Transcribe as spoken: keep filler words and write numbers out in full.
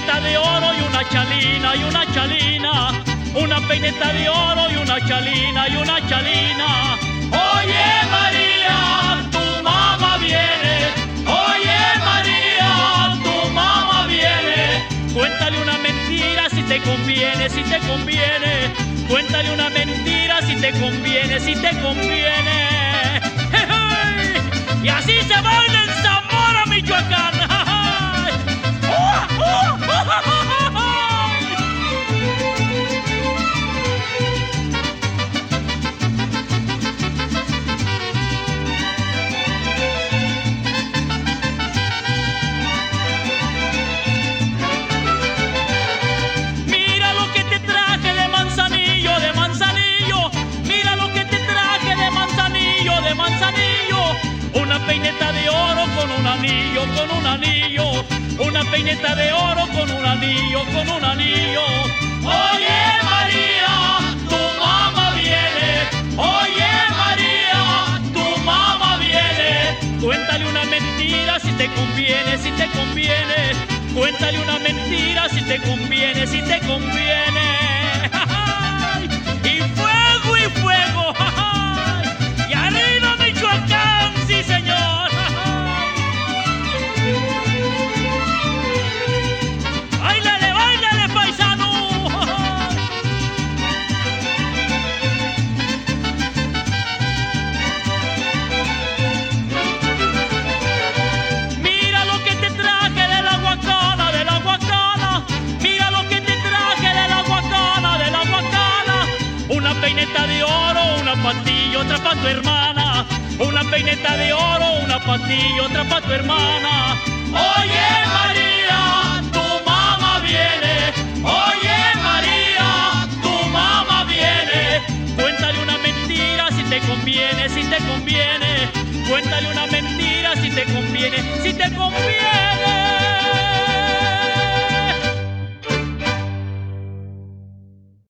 peineta de oro y una chalina y una chalina, una peineta de oro y una chalina y una chalina. Oye María, tu mamá viene, oye María, tu mamá viene. Cuéntale una mentira si te conviene, si te conviene. Cuéntale una mentira si te conviene, si te conviene. ¡Hey, hey! Y así se baila en Zamora, Michoacán. Mira lo que te traje de Manzanillo, de Manzanillo. Mira lo que te traje de Manzanillo, de Manzanillo. Una peineta de oro con un anillo, con un anillo. Una peineta de oro con un anillo, con un anillo. Oye María, tu mamá viene. Oye María, tu mamá viene. Cuéntale una mentira si te conviene, si te conviene. Cuéntale una mentira si te conviene, si te conviene. Y fuego y fuego. Y arriba Michoacán, sí señor. ¡Báilale, báilale, paisano! Mira lo que te traje de la Huacana, de la Huacana. Mira lo que te traje de la Huacana, de la Huacana. Una peineta de oro, una patilla, otra pa' tu hermana. Una peineta de oro, una patilla, otra pa' tu hermana. Oye María, tu mamá viene. Oye María, tu mamá viene. Cuéntale una mentira si te conviene, si te conviene. Cuéntale una mentira si te conviene, si te conviene.